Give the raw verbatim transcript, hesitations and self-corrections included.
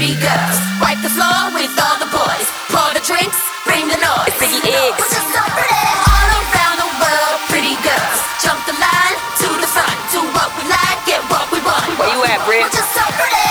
pretty girls. Wipe the floor with all the boys. Pour the drinks, bring the noise. It's Biggie Iggs. We're just so pretty. All around the world, pretty girls. Jump the line to the front. Do what we like, get what we want. Where you at, Brit? We're just so pretty.